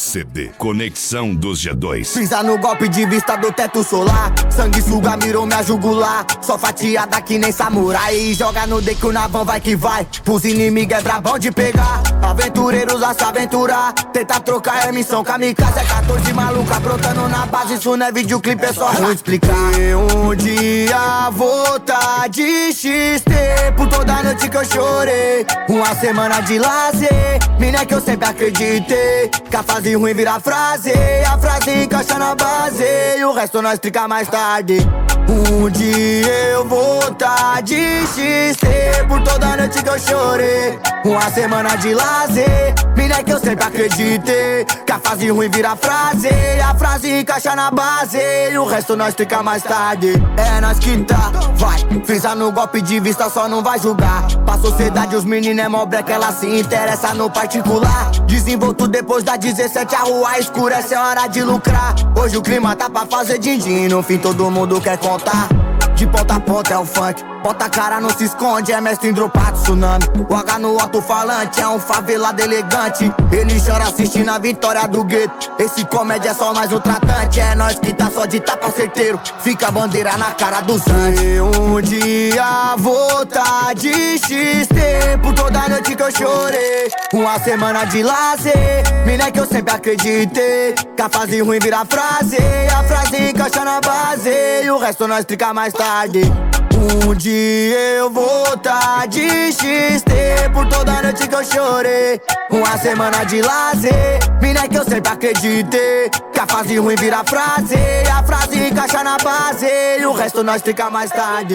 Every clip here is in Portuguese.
CD Conexão dos G2. Pisa no golpe de vista do teto solar. Sanguessuga mirou minha jugular. Só fatiada que nem samurai. Joga no deco na van, vai que vai. Pros inimigos é brabão de pegar. Aventureiros a se aventurar. Tenta trocar é missão kamikaze. É 14 maluca brotando na base. Isso não é videoclipe, é só eu explicar. Um dia voltar de XT. Por toda noite que eu chorei. Uma semana de lazer. Mina que eu sempre acreditei. Que a fase ruim vira frase. A frase encaixa na base. E o resto nós explica mais tarde. Um dia eu vou tá de XT. Por toda noite que eu chorei. Uma semana de lazer. Mina que eu sempre acreditei. Que a fase ruim vira frase. A frase encaixa na base. E o resto nós explica mais tarde. É nós que tá, vai. Frisa no golpe de vista, só não vai julgar. Pra sociedade os meninos é mó breca. Ela se interessa no particular. Desenvolto depois da 17, a rua escurece, é hora de lucrar. Hoje o clima tá pra fazer din-din. No fim todo mundo quer contar. De ponta a ponta é o funk. Bota a cara, não se esconde, é mestre em dropar tsunami. O H no alto-falante é um favelado elegante. Ele chora assistindo a vitória do gueto. Esse comédia é só mais um tratante. É nós que tá só de tapa certeiro. Fica a bandeira na cara dos anjos. Um dia vou tá de XT. Por toda noite que eu chorei. Uma semana de lazer. Mina que eu sempre acreditei. Que a fase ruim vira frase. A frase encaixa na base. E o resto nós explica mais tarde. Um dia eu vou tá de XT. Por toda noite que eu chorei. Uma semana de lazer. Mina que eu sempre acreditei. Que a fase ruim vira frase. A frase encaixa na base. E o resto nós explica mais tarde.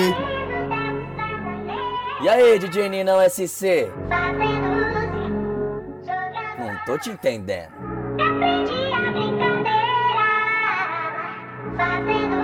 E aí, DJ Ninão SC? Não tô te entendendo. Aprendi a brincadeira, fazendo